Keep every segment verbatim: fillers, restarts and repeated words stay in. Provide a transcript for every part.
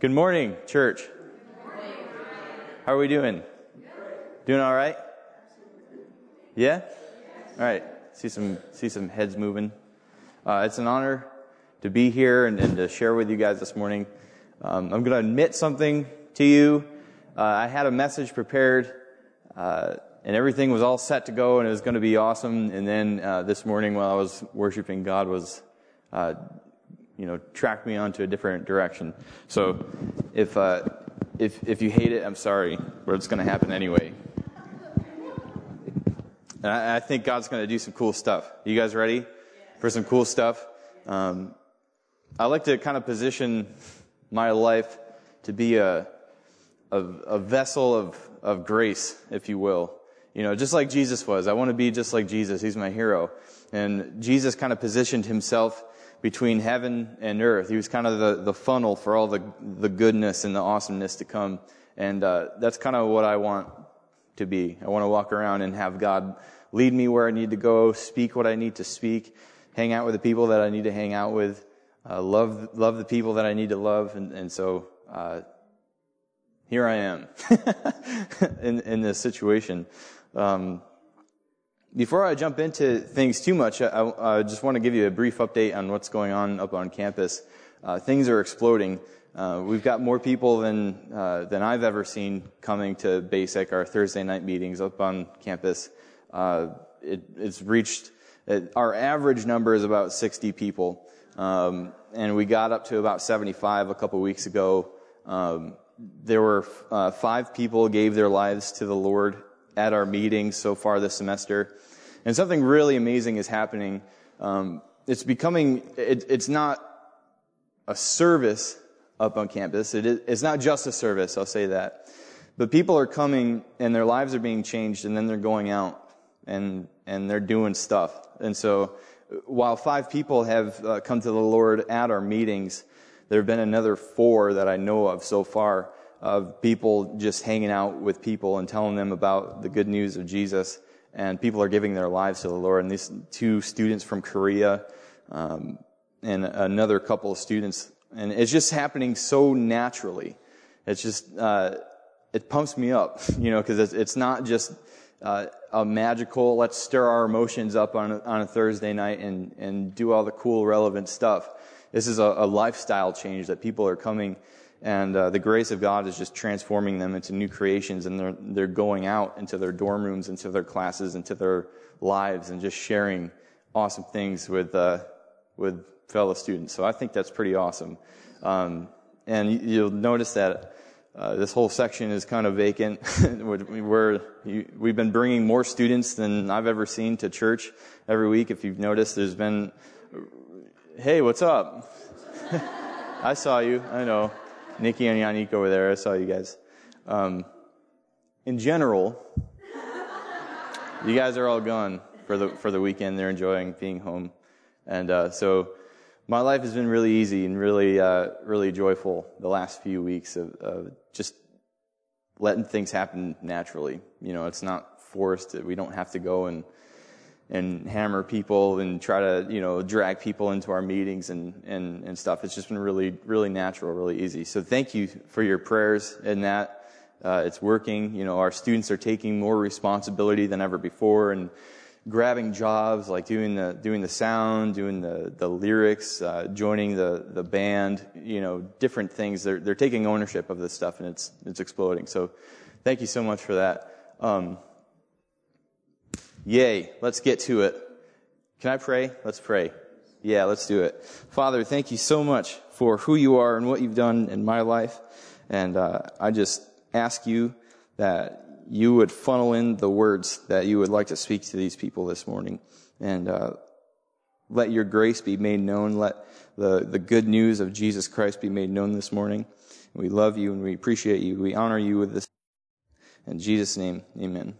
Good morning, church. How are we doing? Doing all right? Yeah? All right. See some see some heads moving. Uh, it's an honor to be here and, and to share with you guys this morning. Um, I'm going to admit something to you. Uh, I had a message prepared, uh, and everything was all set to go, and it was going to be awesome. And then uh, this morning, while I was worshiping, God was uh, you know, tracked me onto a different direction. So if uh, if if you hate it, I'm sorry, but it's going to happen anyway. And I, I think God's going to do some cool stuff. You guys ready for some cool stuff? Um, I like to kind of position my life to be a a, a vessel of of grace, if you will. You know, just like Jesus was. I want to be just like Jesus. He's my hero. And Jesus kind of positioned himself between heaven and earth. He was kind of the, the funnel for all the the goodness and the awesomeness to come. And uh, that's kind of what I want to be. I want to walk around and have God lead me where I need to go, speak what I need to speak, hang out with the people that I need to hang out with, uh, love love the people that I need to love. And, and so uh, here I am in, in this situation. Um Before I jump into things too much, I, I just want to give you a brief update on what's going on up on campus. Uh, things are exploding. Uh, we've got more people than uh, than I've ever seen coming to Basic, our Thursday night meetings up on campus. Uh, it, it's reached, it, our average number is about sixty people, um, and we got up to about seventy-five a couple weeks ago. Um, there were uh, five people gave their lives to the Lord at our meetings so far this semester. And something really amazing is happening. Um, it's becoming, it, it's not a service up on campus. It is, it's not just a service, I'll say that. But people are coming and their lives are being changed, and then they're going out and, and they're doing stuff. And so while five people have uh, come to the Lord at our meetings, there have been another four that I know of so far, of people just hanging out with people and telling them about the good news of Jesus. And people are giving their lives to the Lord. And these two students from Korea, um, and another couple of students. And it's just happening so naturally. It's just, uh, it pumps me up, you know, because it's, it's not just uh, a magical, let's stir our emotions up on a, on a Thursday night and, and do all the cool, relevant stuff. This is a, a lifestyle change that people are coming. And uh, the grace of God is just transforming them into new creations, and they're they're going out into their dorm rooms, into their classes, into their lives, and just sharing awesome things with uh, with fellow students. So I think that's pretty awesome. Um, and you'll notice that uh, this whole section is kind of vacant. We're, we've been bringing more students than I've ever seen to church every week. If you've noticed, there's been, hey, what's up? I saw you. I know. Nikki and Yannick over there, I saw you guys. Um, in general, you guys are all gone for the for the weekend. They're enjoying being home, and uh, so my life has been really easy and really uh, really joyful the last few weeks of, of just letting things happen naturally. You know, it's not forced. We don't have to go and and hammer people and try to, you know, drag people into our meetings and, and, and stuff. It's just been really, really natural, really easy. So thank you for your prayers in that. Uh, it's working. You know, our students are taking more responsibility than ever before and grabbing jobs like doing the, doing the sound, doing the, the lyrics, uh, joining the, the band, you know, different things. They're, they're taking ownership of this stuff, and it's, it's exploding. So thank you so much for that. Um, Yay, let's get to it. Can I pray? Let's pray. Yeah, let's do it. Father, thank you so much for who you are and what you've done in my life. And uh, I just ask you that you would funnel in the words that you would like to speak to these people this morning. And uh, let your grace be made known. Let the, the good news of Jesus Christ be made known this morning. We love you and we appreciate you. We honor you with this. In Jesus' name, amen.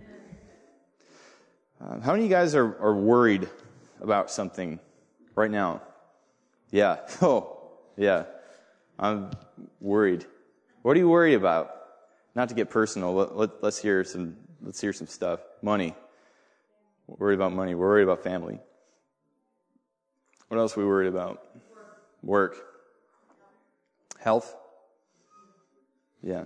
Uh, how many of you guys are, are worried about something right now? Yeah. Oh, yeah. I'm worried. What are you worried about? Not to get personal. Let, let, let's hear some. Let's hear some stuff. Money. We're worried about money. We're worried about family. What else are we worried about? Work. Work. Health. Yeah.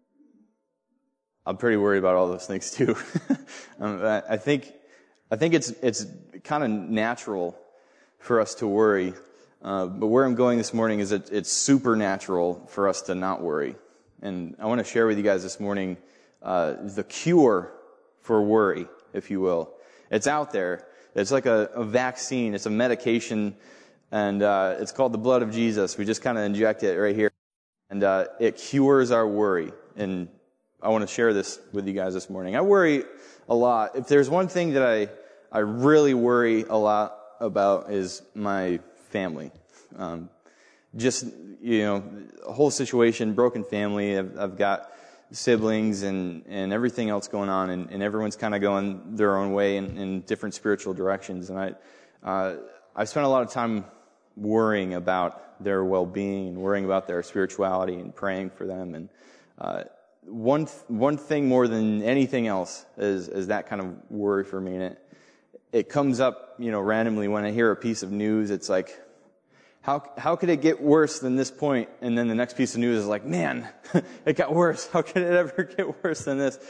I'm pretty worried about all those things too. um, I, I think, I think it's, it's kind of natural for us to worry. Uh, but where I'm going this morning is that it's supernatural for us to not worry. And I want to share with you guys this morning, uh, the cure for worry, if you will. It's out there. It's like a, a vaccine. It's a medication, and uh, it's called the blood of Jesus. We just kind of inject it right here, and uh, it cures our worry. And I want to share this with you guys this morning. I worry a lot. If there's one thing that I I really worry a lot about is my family. Um, just you know, a whole situation, broken family. I've, I've got siblings and, and everything else going on, and, and everyone's kind of going their own way in, in different spiritual directions. And I, uh, I spent a lot of time worrying about their well-being and worrying about their spirituality and praying for them. And uh, one th- one thing more than anything else is is that kind of worry for me. And it it comes up, you know, randomly when I hear a piece of news. It's like, How how could it get worse than this point? And then the next piece of news is like, man, it got worse. How could it ever get worse than this?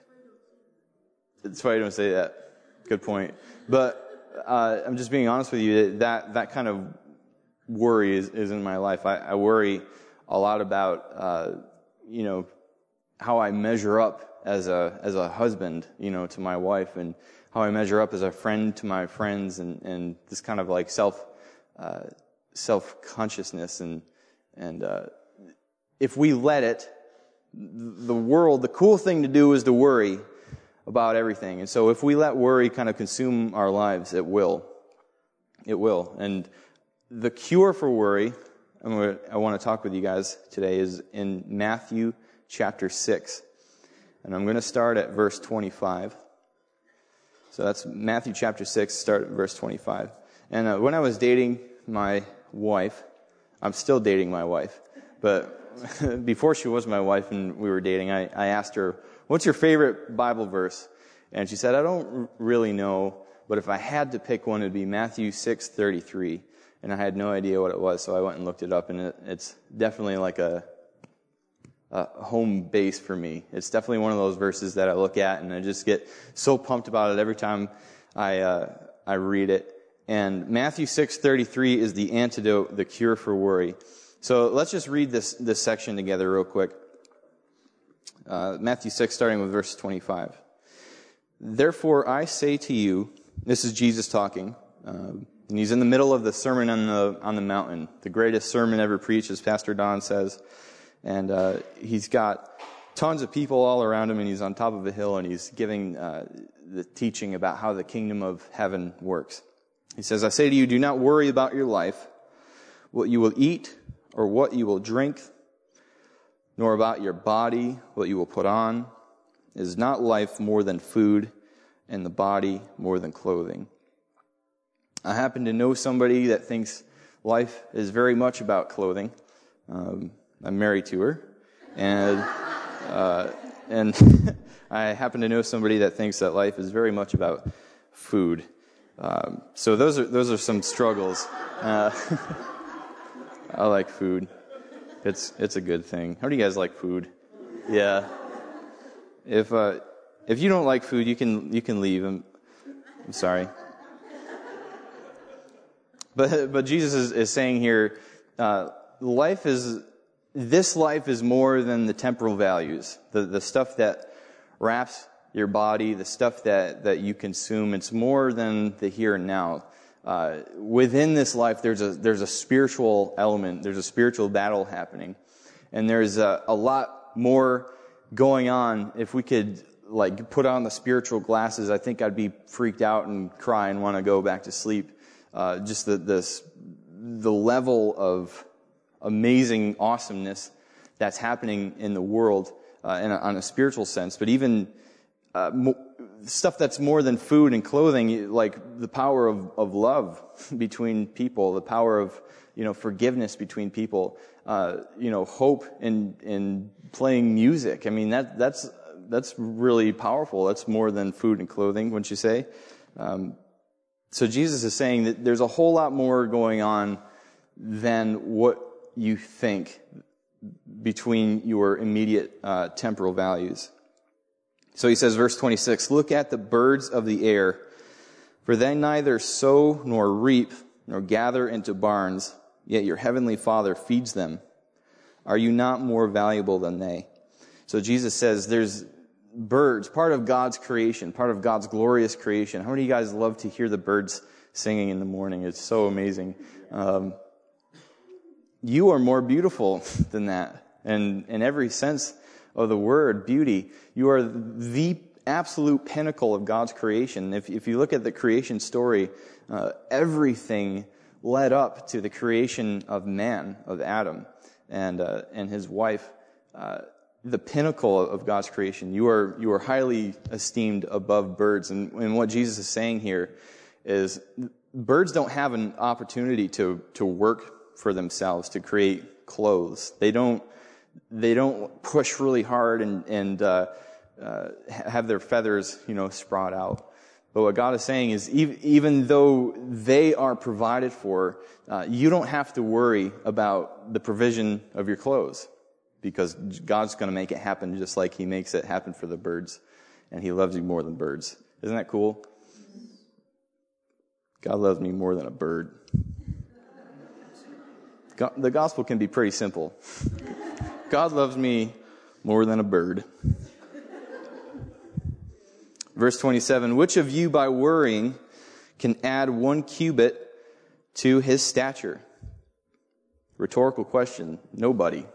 That's why you don't say that. Good point. But uh, I'm just being honest with you. That that kind of worry is, is in my life. I, I worry a lot about uh, you know how I measure up as a as a husband, you know, to my wife, and how I measure up as a friend to my friends, and and this kind of like self. Uh, self-consciousness, and and uh, if we let it, the world, the cool thing to do is to worry about everything. And so if we let worry kind of consume our lives, it will. It will. And the cure for worry, I'm gonna, I want to talk with you guys today, is in Matthew chapter six. And I'm going to start at verse twenty-five. So that's Matthew chapter six, start at verse twenty-five. And uh, when I was dating my wife, I'm still dating my wife, but before she was my wife and we were dating, I, I asked her, what's your favorite Bible verse? And she said, I don't really know, but if I had to pick one, it'd be Matthew six thirty-three. And I had no idea what it was, so I went and looked it up, and it, it's definitely like a, a home base for me. It's definitely one of those verses that I look at, and I just get so pumped about it every time I uh, I read it. And Matthew six thirty-three is the antidote, the cure for worry. So let's just read this this section together real quick. Uh, Matthew six, starting with verse twenty-five. Therefore I say to you, this is Jesus talking, uh, and he's in the middle of the Sermon on the on the Mountain, the greatest sermon ever preached, as Pastor Don says. And uh, he's got tons of people all around him, and he's on top of a hill, and he's giving uh, the teaching about how the kingdom of heaven works. He says, I say to you, do not worry about your life, what you will eat or what you will drink, nor about your body, what you will put on. Is not life more than food, and the body more than clothing? I happen to know somebody that thinks life is very much about clothing. Um, I'm married to her, and uh, and I happen to know somebody that thinks that life is very much about food. Um, so those are those are some struggles. Uh, I like food. It's it's a good thing. How do you guys like food? Yeah. If uh, if you don't like food, you can you can leave. I'm, I'm sorry. But but Jesus is, is saying here, uh, life is this life is more than the temporal values, the the stuff that wraps your body, the stuff that, that you consume. It's more than the here and now. Uh, within this life, there's a there's a spiritual element. There's a spiritual battle happening, and there's a, a lot more going on. If we could like put on the spiritual glasses, I think I'd be freaked out and cry and want to go back to sleep. Uh, just the this the level of amazing awesomeness that's happening in the world uh, in a, on a spiritual sense, but even Uh, mo- stuff that's more than food and clothing, like the power of, of love between people, the power of, you know, forgiveness between people, uh, you know, hope in, in playing music. I mean, that, that's, that's really powerful. That's more than food and clothing, wouldn't you say? Um, so Jesus is saying that there's a whole lot more going on than what you think between your immediate uh, temporal values. So he says, verse twenty-six, look at the birds of the air, for they neither sow nor reap nor gather into barns, yet your heavenly Father feeds them. Are you not more valuable than they? So Jesus says there's birds, part of God's creation, part of God's glorious creation. How many of you guys love to hear the birds singing in the morning? It's so amazing. Um, you are more beautiful than that. And in every sense of the word, beauty, you are the absolute pinnacle of God's creation. If, if you look at the creation story, uh, everything led up to the creation of man, of Adam, and uh, and his wife. Uh, the pinnacle of God's creation. You are you are highly esteemed above birds. And, and what Jesus is saying here is birds don't have an opportunity to to work for themselves, to create clothes. They don't they don't push really hard and and uh, uh, have their feathers, you know, sprout out. But what God is saying is, even, even though they are provided for, uh, you don't have to worry about the provision of your clothes, because God's going to make it happen just like He makes it happen for the birds, and He loves you more than birds. Isn't that cool? God loves me more than a bird. God, the gospel can be pretty simple. God loves me more than a bird. Verse twenty-seven, which of you by worrying can add one cubit to his stature? Rhetorical question. Nobody.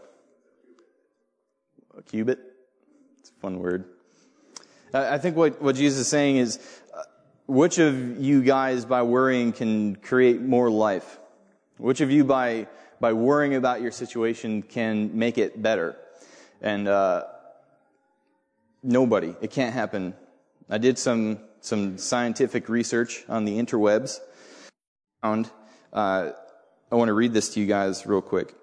A cubit? It's a fun word. I think what, what Jesus is saying is, uh, which of you guys by worrying can create more life? Which of you by by worrying about your situation can make it better? And uh, nobody. It can't happen. I did some some scientific research on the interwebs. And uh, I want to read this to you guys real quick.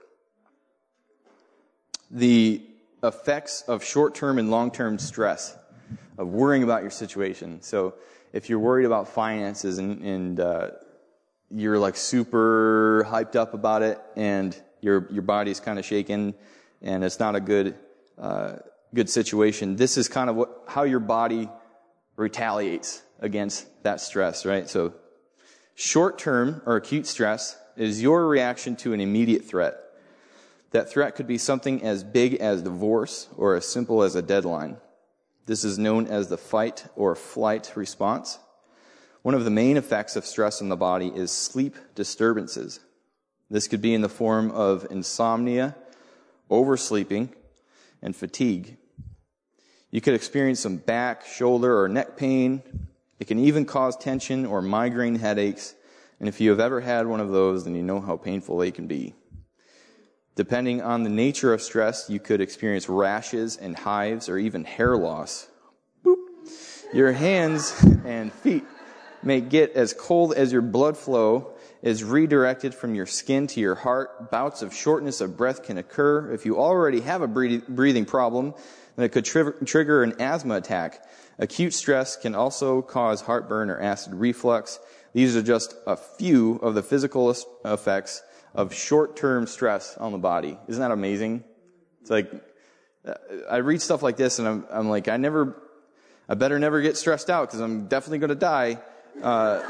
The effects of short-term and long-term stress, of worrying about your situation. So if you're worried about finances and, and uh, you're like super hyped up about it, and your your body's kind of shaking, and it's not a good uh, good situation, this is kind of what how your body retaliates against that stress, right? So short-term or acute stress is your reaction to an immediate threat. That threat could be something as big as divorce or as simple as a deadline. This is known as the fight or flight response. One of the main effects of stress on the body is sleep disturbances. This could be in the form of insomnia, oversleeping, and fatigue. You could experience some back, shoulder, or neck pain. It can even cause tension or migraine headaches. And if you have ever had one of those, then you know how painful they can be. Depending on the nature of stress, you could experience rashes and hives or even hair loss. Boop. Your hands and feet may get as cold as your blood flow is redirected from your skin to your heart. Bouts of shortness of breath can occur. If you already have a breathing problem, then it could tri- trigger an asthma attack. Acute stress can also cause heartburn or acid reflux. These are just a few of the physical effects of short-term stress on the body. Isn't that amazing? It's like, I read stuff like this and I'm, I'm like, I never, I better never get stressed out because I'm definitely going to die. Uh,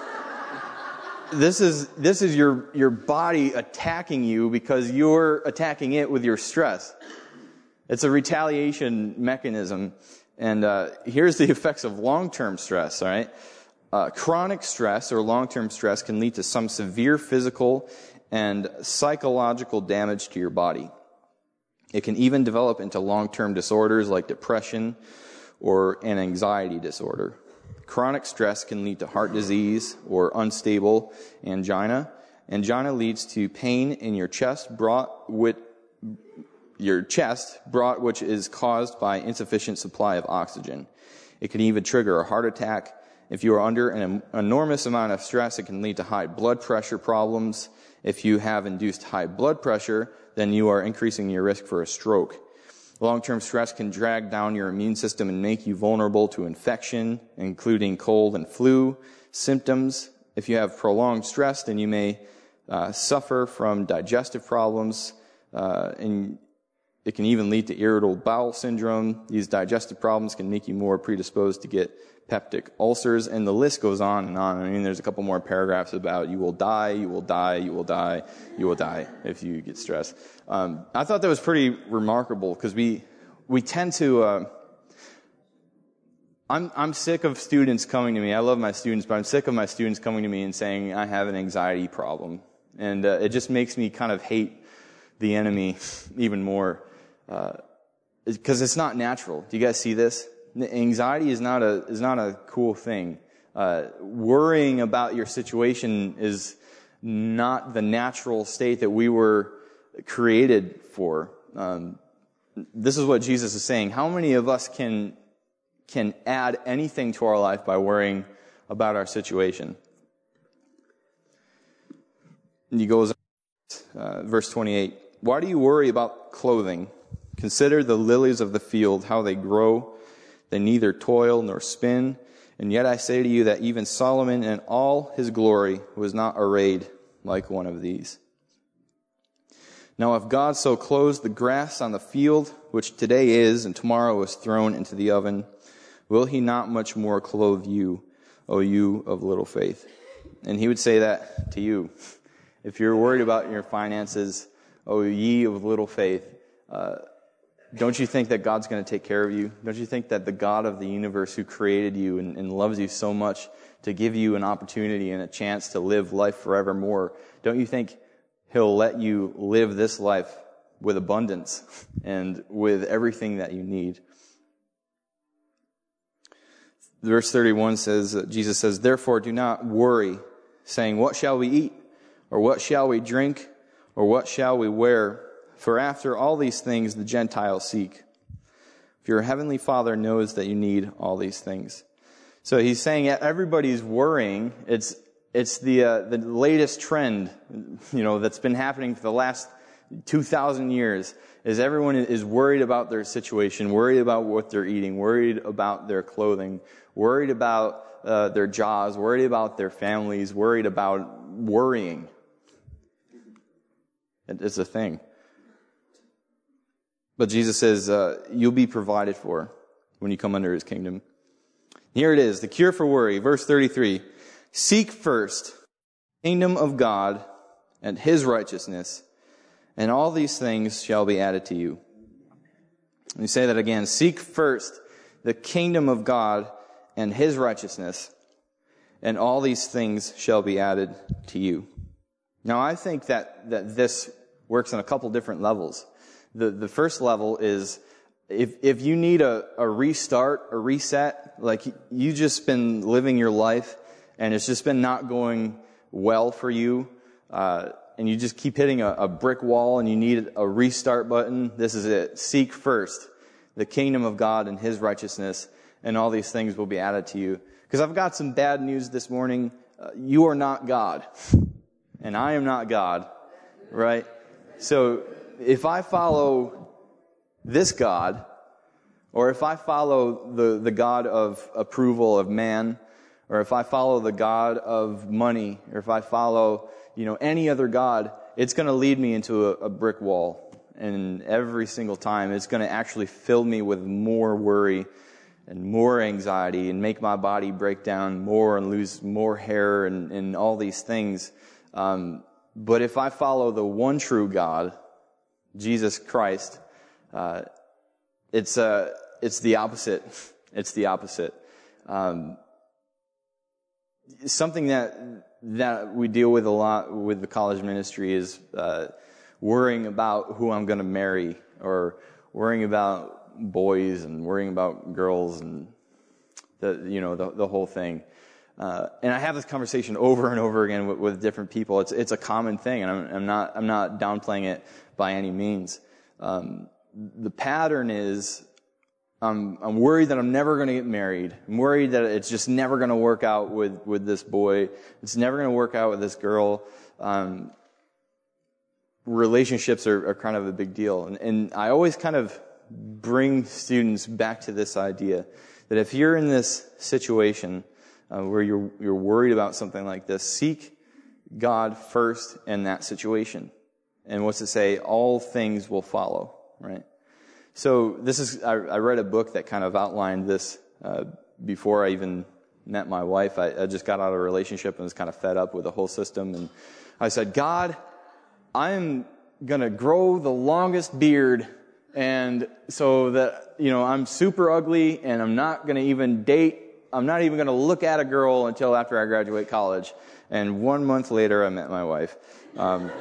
this is, this is your, your body attacking you because you're attacking it with your stress. It's a retaliation mechanism. And uh, here's the effects of long-term stress, all right? Uh, chronic stress or long-term stress can lead to some severe physical and psychological damage to your body. It can even develop into long-term disorders like depression or an anxiety disorder. Chronic stress can lead to heart disease or unstable angina. Angina leads to pain in your chest brought with your chest brought which is caused by insufficient supply of oxygen. It can even trigger a heart attack. If you are under an enormous amount of stress, it can lead to high blood pressure problems. If you have induced high blood pressure, then you are increasing your risk for a stroke. Long-term stress can drag down your immune system and make you vulnerable to infection, including cold and flu symptoms. If you have prolonged stress, then you may uh, suffer from digestive problems, uh, and it can even lead to irritable bowel syndrome. These digestive problems can make you more predisposed to get peptic ulcers, and the list goes on and on. I mean, there's a couple more paragraphs about you will die, you will die, you will die, you will die if you get stressed. Um, I thought that was pretty remarkable because we we tend to. Uh, I'm I'm sick of students coming to me. I love my students, but I'm sick of my students coming to me and saying I have an anxiety problem, and uh, it just makes me kind of hate the enemy even more because uh, it's not natural. Do you guys see this? Anxiety is not a is not a cool thing. Uh, worrying about your situation is not the natural state that we were created for. Um, this is what Jesus is saying. How many of us can can add anything to our life by worrying about our situation? And he goes, uh, verse twenty-eight. Why do you worry about clothing? Consider the lilies of the field, how they grow. They neither toil nor spin. And yet I say to you that even Solomon in all his glory was not arrayed like one of these. Now if God so clothes the grass on the field, which today is and tomorrow is thrown into the oven, will he not much more clothe you, O you of little faith? And he would say that to you. If you're worried about your finances, O ye of little faith, uh, don't you think that God's going to take care of you? Don't you think that the God of the universe who created you and, and loves you so much to give you an opportunity and a chance to live life forevermore, don't you think he'll let you live this life with abundance and with everything that you need? Verse thirty-one says, Jesus says, therefore do not worry, saying, what shall we eat? Or what shall we drink? Or what shall we wear? For after all these things the Gentiles seek. For your heavenly Father knows that you need all these things. So he's saying everybody's worrying. It's it's the uh, the latest trend, you know, that's been happening for the last two thousand years. Is everyone is worried about their situation, worried about what they're eating, worried about their clothing, worried about uh, their jobs, worried about their families, worried about worrying. It's a thing. But Jesus says, uh, you'll be provided for when you come under his kingdom. Here it is, the cure for worry. Verse thirty-three. Seek first the kingdom of God and his righteousness, and all these things shall be added to you. Let me say that again. Seek first the kingdom of God and his righteousness, and all these things shall be added to you. Now, I think that, that this works on a couple different levels. The the first level is if if you need a, a restart, a reset, like you just been living your life and it's just been not going well for you, uh, and you just keep hitting a, a brick wall and you need a restart button, this is it. Seek first the kingdom of God and his righteousness, and all these things will be added to you. Because I've got some bad news this morning. Uh, you are not God, and I am not God, right? So if I follow this God, or if I follow the, the God of approval of man, or if I follow the God of money, or if I follow, you know, any other God, it's going to lead me into a, a brick wall. And every single time, it's going to actually fill me with more worry and more anxiety and make my body break down more and lose more hair and, and all these things. Um, but if I follow the one true God, Jesus Christ, uh, it's uh, it's the opposite. It's the opposite. Um, something that that we deal with a lot with the college ministry is uh, worrying about who I'm going to marry, or worrying about boys and worrying about girls and the you know the the whole thing. Uh, and I have this conversation over and over again with, with different people. It's it's a common thing, and I'm, I'm not I'm not downplaying it by any means. Um, the pattern is I'm I'm worried that I'm never going to get married. I'm worried that it's just never going to work out with with this boy. It's never going to work out with this girl. Um, relationships are, are kind of a big deal, and, and I always kind of bring students back to this idea that if you're in this situation Uh, where you're you're worried about something like this, seek God first in that situation. And what's it say? All things will follow, right? So this is, I, I read a book that kind of outlined this uh, before I even met my wife. I, I just got out of a relationship and was kind of fed up with the whole system. And I said, God, I'm going to grow the longest beard, and so that, you know, I'm super ugly, and I'm not going to even date. I'm not even going to look at a girl until after I graduate college. And one month later, I met my wife. Um,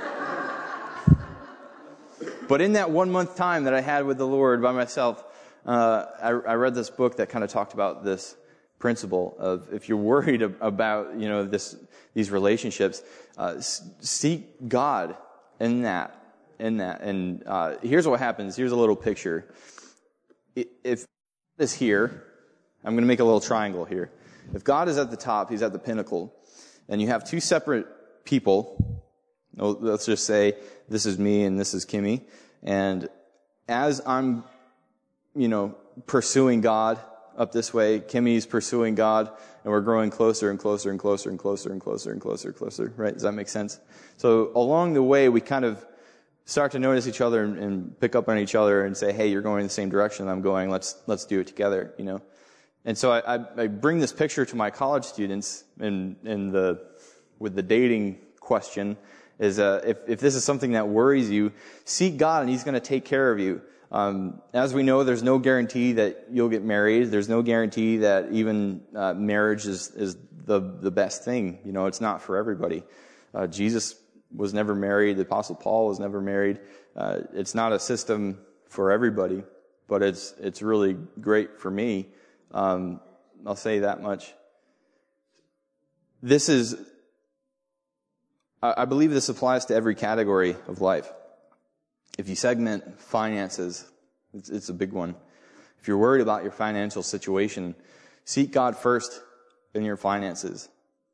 but in that one month time that I had with the Lord by myself, uh, I, I read this book that kind of talked about this principle of, if you're worried about, you know, this, these relationships, uh, seek God in that, in that. And, uh, here's what happens. Here's a little picture. If this here, I'm going to make a little triangle here. If God is at the top, He's at the pinnacle, and you have two separate people, let's just say this is me and this is Kimmy, and as I'm, you know, pursuing God up this way, Kimmy's pursuing God, and we're growing closer and closer and closer and closer and closer and closer and closer, right? Does that make sense? So along the way, we kind of start to notice each other and, and pick up on each other and say, hey, you're going in the same direction I'm going, let's let's do it together, you know? And so I, I, I bring this picture to my college students in, in the, with the dating question, is uh, if, if this is something that worries you, seek God and He's going to take care of you. Um, as we know, there's no guarantee that you'll get married. There's no guarantee that even uh, marriage is, is the, the best thing. You know, it's not for everybody. Uh, Jesus was never married. The Apostle Paul was never married. Uh, it's not a system for everybody, but it's, it's really great for me. Um, I'll say that much. This is, I believe this applies to every category of life. If you segment finances, it's, it's a big one. If you're worried about your financial situation, seek God first in your finances.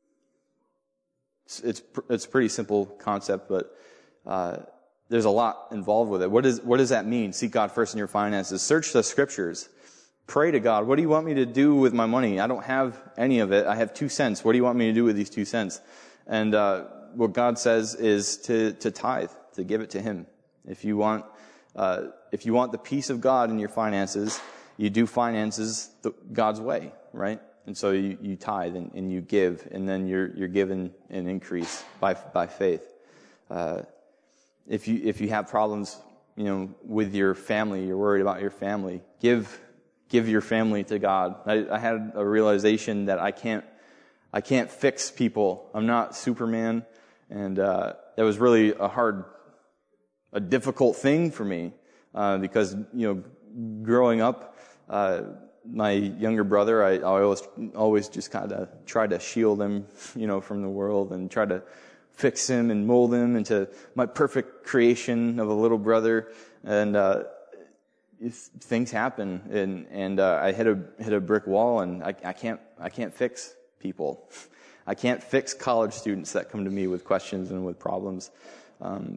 It's, it's, it's a pretty simple concept, but, uh, there's a lot involved with it. What is, what does that mean? Seek God first in your finances. Search the scriptures. Pray to God. What do you want me to do with my money? I don't have any of it. I have two cents. What do you want me to do with these two cents? And, uh, what God says is to, to tithe, to give it to Him. If you want, uh, if you want the peace of God in your finances, you do finances the, God's way, right? And so you, you tithe and, and you give, and then you're, you're given an increase by, by faith. Uh, if you, if you have problems, you know, with your family, you're worried about your family, give, give your family to God. I, I had a realization that I can't, I can't fix people. I'm not Superman. And, uh, that was really a hard, a difficult thing for me, uh, because, you know, growing up, uh, my younger brother, I, I always, always just kind of tried to shield him, you know, from the world and try to fix him and mold him into my perfect creation of a little brother. And, uh, things happen, and, and, uh, I hit a, hit a brick wall, and I, I can't, I can't fix people. I can't fix college students that come to me with questions and with problems. Um,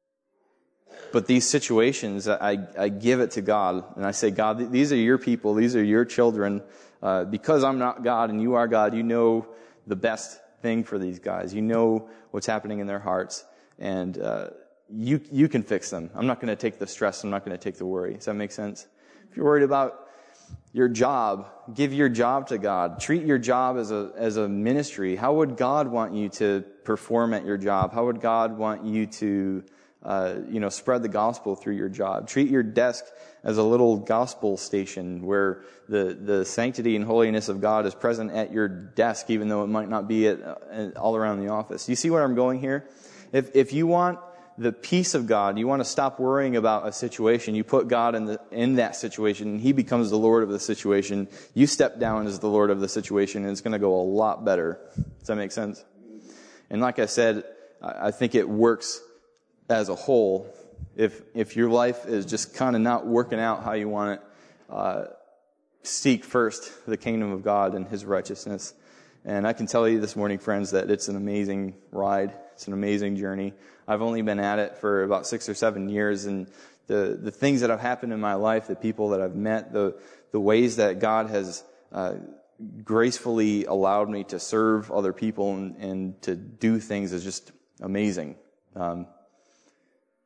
but these situations, I, I give it to God, and I say, God, these are your people, these are your children. Uh, because I'm not God and you are God, you know the best thing for these guys. You know what's happening in their hearts, and uh, you you can fix them. I'm not going to take the stress. I'm not going to take the worry. Does that make sense? If you're worried about your job, give your job to God. Treat your job as a as a ministry. How would God want you to perform at your job? How would God want you to uh, you know spread the gospel through your job? Treat your desk as a little gospel station where the the sanctity and holiness of God is present at your desk, even though it might not be at, uh, all around the office. You see where I'm going here? If if you want the peace of God, you want to stop worrying about a situation, you put God in the in that situation, and He becomes the Lord of the situation. You step down as the Lord of the situation, and it's going to go a lot better. Does that make sense? And like I said, I think it works as a whole. If if your life is just kind of not working out how you want it, uh, seek first the kingdom of God and His righteousness. And I can tell you this morning, friends, that it's an amazing ride. It's an amazing journey. I've only been at it for about six or seven years, and the, the things that have happened in my life, the people that I've met, the, the ways that God has uh, gracefully allowed me to serve other people and, and to do things is just amazing. Um,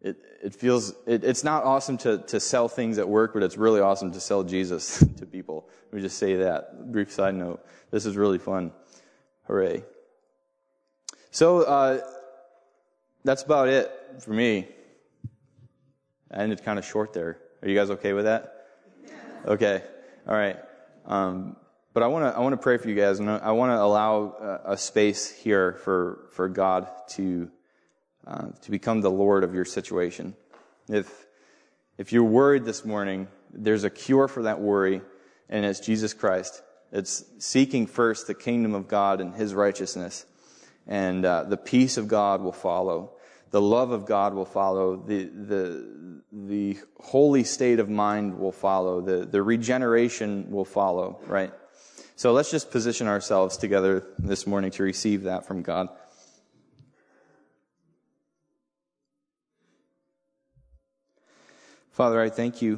it it feels it, it's not awesome to to sell things at work, but it's really awesome to sell Jesus to people. Let me just say that. Brief side note. This is really fun. Hooray. So uh, that's about it for me. I ended kind of short there. Are you guys okay with that? Okay. All right. Um, but I want to I want to pray for you guys, and I want to allow a, a space here for for God to uh, to become the Lord of your situation. If if you're worried this morning, there's a cure for that worry, and it's Jesus Christ. It's seeking first the kingdom of God and His righteousness, and uh, the peace of God will follow. The love of God will follow. The the the holy state of mind will follow. The the regeneration will follow. Right. So let's just position ourselves together this morning to receive that from God. Father, I thank you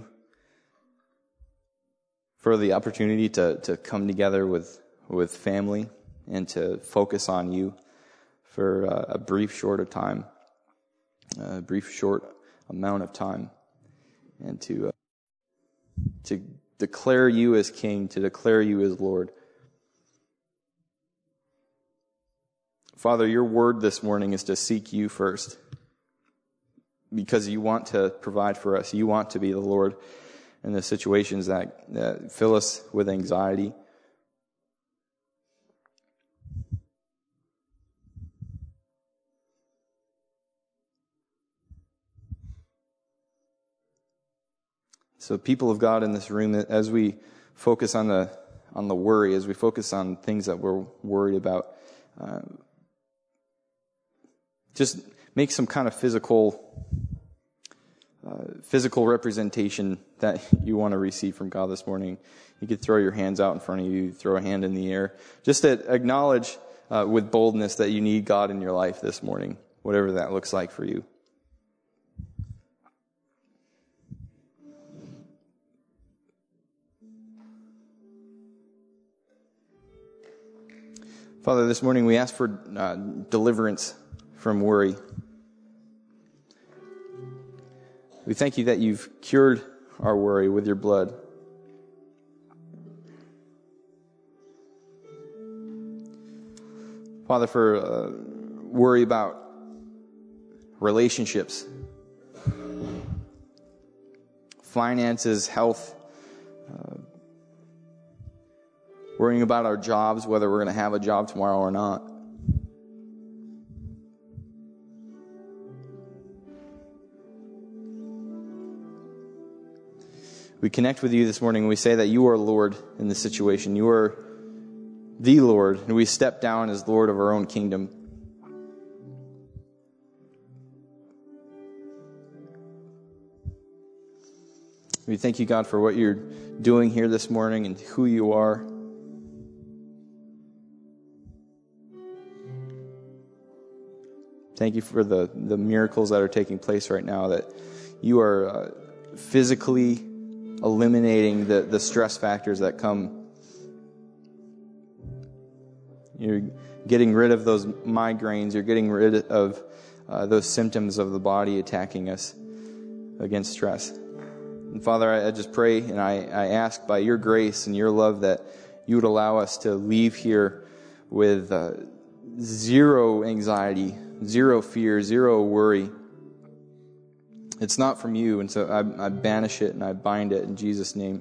for the opportunity to, to come together with, with family and to focus on you for uh, a brief short of time, a brief short amount of time, and to uh, to declare you as King, to declare you as Lord. Father, your word this morning is to seek you first, because you want to provide for us. You want to be the Lord in the situations that, that fill us with anxiety. So people of God in this room, as we focus on the on the worry, as we focus on things that we're worried about, uh, just make some kind of physical uh, physical representation that you want to receive from God this morning. You could throw your hands out in front of you, throw a hand in the air. Just to acknowledge uh, with boldness that you need God in your life this morning, whatever that looks like for you. Father, this morning we ask for uh, deliverance from worry. We thank you that you've cured our worry with your blood. Father, for uh, worry about relationships, finances, health, uh, worrying about our jobs, whether we're going to have a job tomorrow or not. We connect with you this morning and we say that you are Lord in this situation. You are the Lord, and we step down as Lord of our own kingdom. We thank you, God, for what you're doing here this morning and who you are. Thank you for the, the miracles that are taking place right now, that you are uh, physically eliminating the, the stress factors that come. You're getting rid of those migraines. You're getting rid of uh, those symptoms of the body attacking us against stress. And Father, I, I just pray and I, I ask by your grace and your love that you would allow us to leave here with uh, zero anxiety, zero fear, zero worry. It's not from you, and so I, I banish it and I bind it in Jesus' name.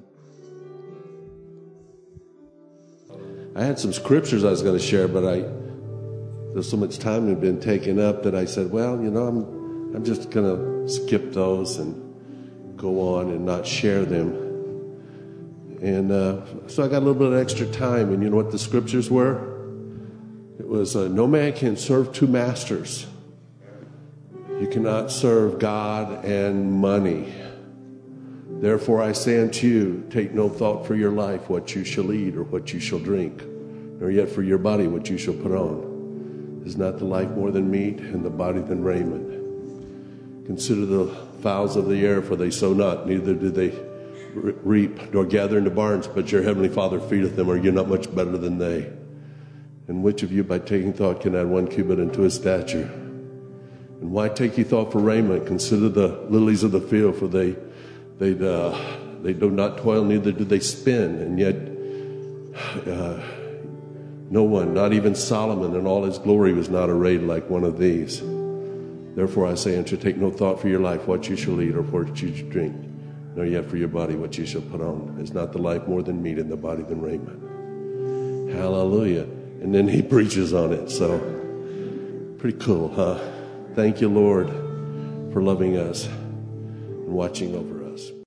I had some scriptures I was going to share, but I there's so much time had been taken up that I said, well, you know, I'm I'm just going to skip those and go on and not share them. And uh, so I got a little bit of extra time, and you know what the scriptures were? It was, uh, no man can serve two masters. You cannot serve God and money. Therefore I say unto you, take no thought for your life, what you shall eat or what you shall drink, nor yet for your body what you shall put on. Is not the life more than meat, and the body than raiment? Consider the fowls of the air, for they sow not, neither do they reap, nor gather into barns, but your heavenly Father feedeth them. Are you not much better than they? And which of you, by taking thought, can add one cubit unto his stature? And why take ye thought for raiment? Consider the lilies of the field, for they they uh, they do not toil, neither do they spin, and yet uh, no one, not even Solomon in all his glory, was not arrayed like one of these. Therefore I say unto you, take no thought for your life, what you shall eat, or for what you shall drink, nor yet for your body, what you shall put on. Is not the life more than meat, and the body than raiment? Hallelujah. And then he preaches on it. So pretty cool, huh? Thank you, Lord, for loving us and watching over us.